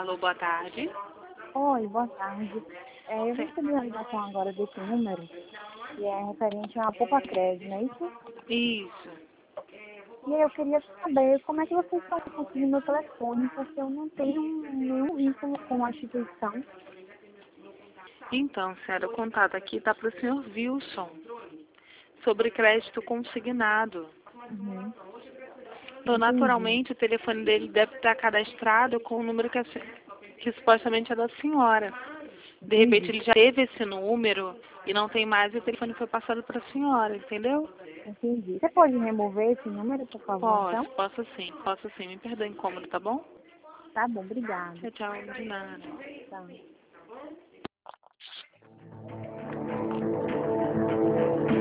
Alô, boa tarde. Oi, boa tarde. Eu recebi uma ligação agora desse número, que é referente a Poupa-Crédito, não é isso? Isso. E aí eu queria saber como é que vocês estão conseguindo meu telefone, porque eu não tenho nenhum vínculo com a instituição. Então, senhora, o contato aqui está para o senhor Wilson, sobre crédito consignado. Uhum. Então, Entendi. naturalmente, o telefone dele deve estar cadastrado com o número que supostamente é da senhora. De repente, Entendi. ele já teve esse número e não tem mais e o telefone foi passado para a senhora, entendeu? Entendi. Você pode remover esse número, por favor, então? Posso sim. Me perdoe o incômodo, tá bom? Tá bom, obrigada. Tchau, tchau, de nada. Tá.